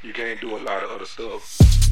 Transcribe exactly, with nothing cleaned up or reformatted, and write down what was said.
You can't do a lot of other stuff.